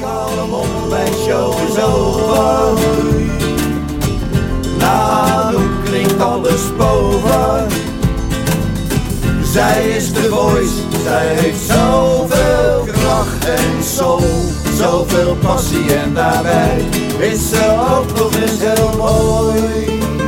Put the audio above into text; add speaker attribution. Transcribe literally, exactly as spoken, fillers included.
Speaker 1: haal hem op, mijn show is over. Na Anouk klinkt alles boven. Zij is de voice, zij heeft zoveel kracht en soul, zoveel passie en daarbij is ze ook nog eens heel mooi.